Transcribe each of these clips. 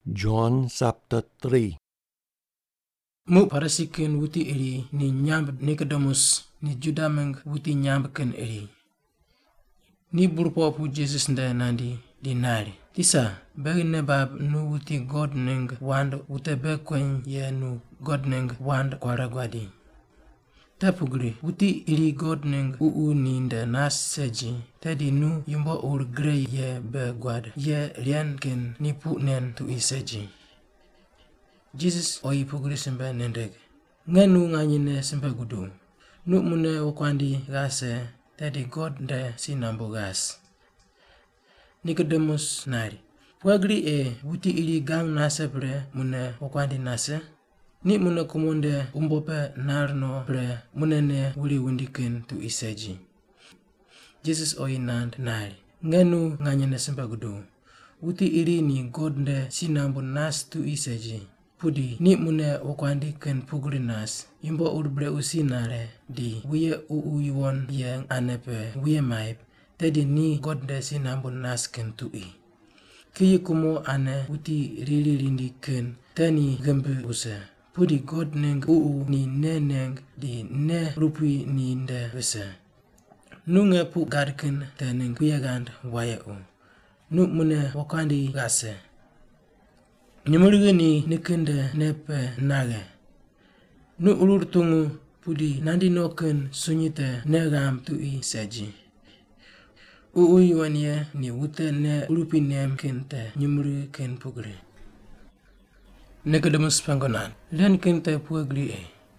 John chapter 3. Mu parasiken wuti iri ni nyamb Nicodemus ni judameng wuti nyamb ken iri. Ni burpopu Jesus nda nandi di nari. Tisa begi ne bab nu wuti God neng wand wute be kwen ye nu God neng wand kwara gwadi. Tapugri wuti iri God neng ni nda nas seji tedi nu yumbo ur grey ye be gwad ye rian ken ni pu nen tu iseji. Jesus oyi pugri simbe nendeg. Ngenu nganyine simbe gudu. Nu mune wakwandi gase tedi God nda sinambo gas. Nicodemus nari. Pwagri wuti iri gang nase bre mune wakwandi nase. Ni mune kumunde umbope narno bre mune ne wuli windiken tu iseji. Jesus oyi nand nari. Ngenu nganyine simbe gudu. Wuti iri ni God nda sinambo nas tu iseji. Pudi ni mune wakwandi ken pugri nas imbo urbre usinare di wiye yuwon ye anepe wiye maip tedi ni godde sinambo nas ken tui. Kiyi kumo ane uti rili rindi ken teni gembe use. Pudi god neng ni neneng di ne rupi ni nde use. Nunge pu gadken teneng kuyagand waye Nu mune wakwandi gase. Nyumurigi ni nikende nepe nage. Nu ulur tungu pudi nandi noken sunyite negam tui seji. Yuanye ni wute ne ulupi nem kente nyumurigi ken pugri. Nicodemus pengonan. Len kente puagri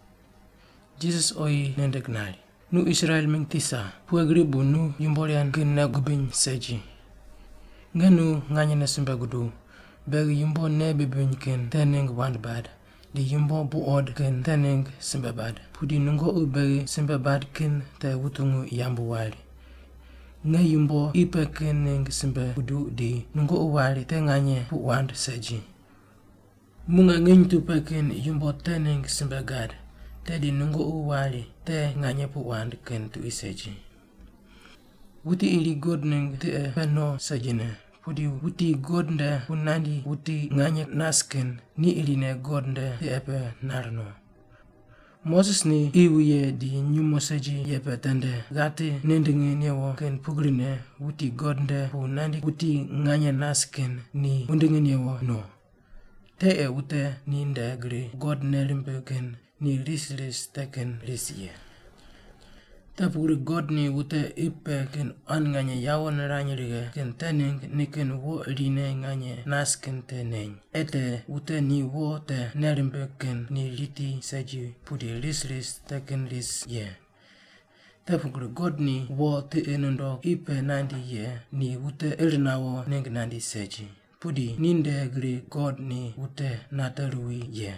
Jesus oyi nendek nari. Nu Israel mingtisa puagri bu nu yumborian ken ne gubin seji. Ngenu nganyene simbe gudu. Begi yumbo ne bibinken teneng wand bad. Di yumbo buod ken teneng simbe bad. Pudi nungo begi simbe bad ken te wutungu yambu wali. Nge yumbo ipe keneng simbe kudu di nungo wali te nganye pu wand seji. Munga ngintu peken yumbo teneng simbe gad. Te di nungo wali te nganye pu wand ken tu iseji. Wuti ili god neng te peno sejine. Pudi wuti godnde punandi wuti nganye nasken ni iline godnde epe narno. Moses ni iwiye di nyumoseji yepe tende gati nendingi nyewo ken pugrine wuti godnde punandi wuti nganye nasken ni undingi nyewo no. Te wute ni ndegri godne rimpe ken ni rislis teken risye. Tapuri God ni wute ipe ken an nganye yawon ranyirige ken teneng ni ken wo rine nganye nas ken teneng. Ete wute ni wo te nerimbe ken ni liti seji pudi rislis teken ris ye. Tapuri God ni wo te enundo ipe nandi ye ni wute irinawo neng nandi seji. Pudi ninde gri God ni wute natarui ye.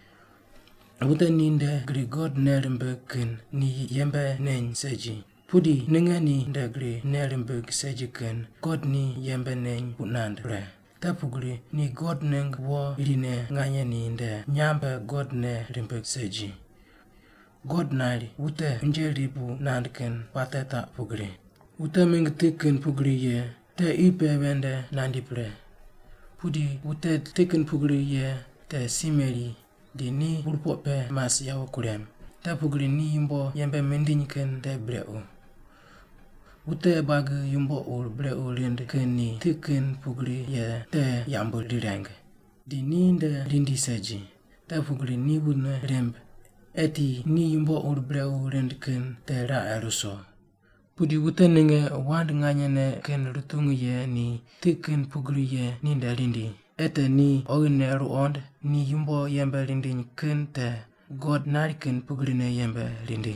Wute ninde gri God nerimbe ken ni yembe nen seji. Pudi ninge ni ndegri nerimbe seji ken God ni yembe nen punand bre. Tapugri ni God neng wo irine nganye ni nde nyambe God ne rimbe seji. God nari wute njeribu nand ken pateta pugri. Wute mingtiken pugri ye te ipe wende nandi bre. Pudi wute tiken pugri ye te simeri. Di ni burpope mas yawo kurem. Tapugri ni yumbo yembe mendinken te breu. Wute bagi yumbo ur breu rind ken ni tiken pugri ye te yambo rireng. Di ni nde rindi seji. Tapugri ni wune remb. Eti ni yumbo ur breu rind ken te ra eruso. Pudi wute ninge wand nganyene ken rutungu ye ni tiken pugri ye ni nde rindi. Ete ni ogine ruond ni yumbo yembe rinding ken te God nariken pugrine yembe rinding.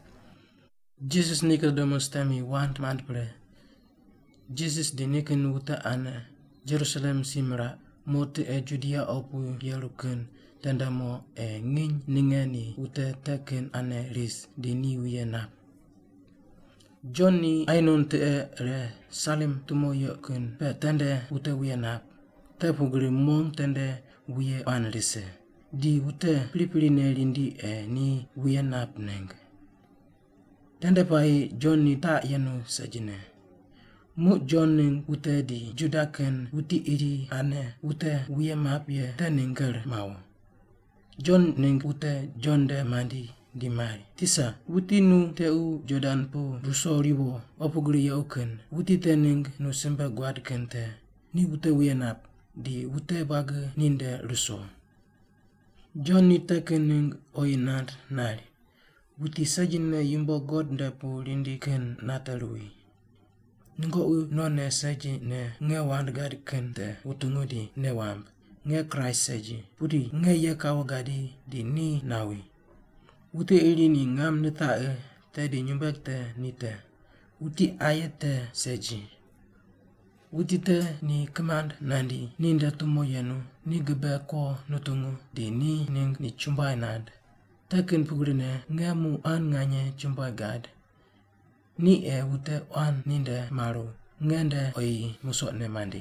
Jesus Nicodemus temi wand mandbre. Jesus di niken wuta ane Jerusalem simra mote Judea opu yeluken tendamo ngin ningeni wute teken ane ris di ni wiyenap. John ni ainon te re salim tumo yoken pe tende wute wiyenap. Tapugri mong tende wiye anlise. Di wute pilipili ne rindi ni wiye nap neng. Tende pai John ni ta yenu sajine. Mu John ning ute di judaken uti iri ane ute wiye mapye teninger mau. John ning ute John de mandi di mari. Tisa uti nu teu Jordan po rusoriwo opugri ya uken uti tening nu semba guadken te ni ute wiye nap di ute bag ninde ruso. John ni tekening oinat nari. Uti sajine yimbo God nda po lindi ken natalui. Ngo u none saji ne nge wand gadi kente utungudi ne wamb. Nge Christ saji. Pudi nge ye kawa gadi di ni nawi. Uti ili ni ngam nita te di nyumbek te ni te. Uti ayete saji. Uti te ni command nandi ni nda tumo yenu ni gebe ko nutungu di ni ning ni chumbai nad. Taken pugrine nge mu an nganye chumbai gad. Ni ute an ninde maru ngende oi musok ne mandi.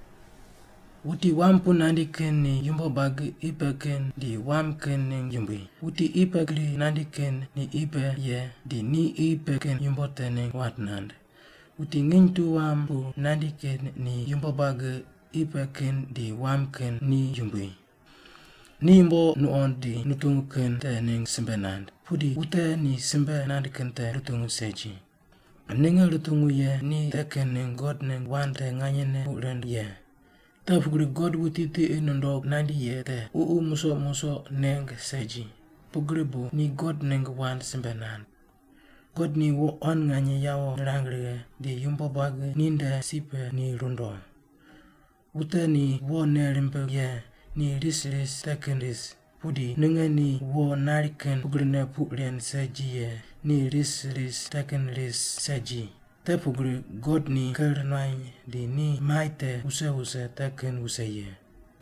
Uti wampu nandi ken ni yumbo bag ipe ken di wam ken ning yumbi. Uti ipe gli nandi ken ni ipe ye di ni ipe ken yumbo tening wat nand. Uti ngintu wampu nandi ken ni yumbo bag ipe ken di wam ken ni yumbi. Ni mbo nuon di nutungu ken tening simbe nand. Pudi ute ni simbe nandi ken te nutungu seji. Ninga lutungu ye ni teken ning God ning wante nganyene urend ye. Tafugri God wutiti inundog nandi ye te muso neng seji. Pugri bu ni God ning wan simbenan. God ni wo on nganye yawo rangre di yumbo bag ninde sipe ni rundo. Ute ni wo nerimpe ye ni risris teken ris. Pudi ninga ni wo nariken pugrine puklen seji ye ni risris teken ris seji. Te pugri God ni kernai di ni maite use teken use ye.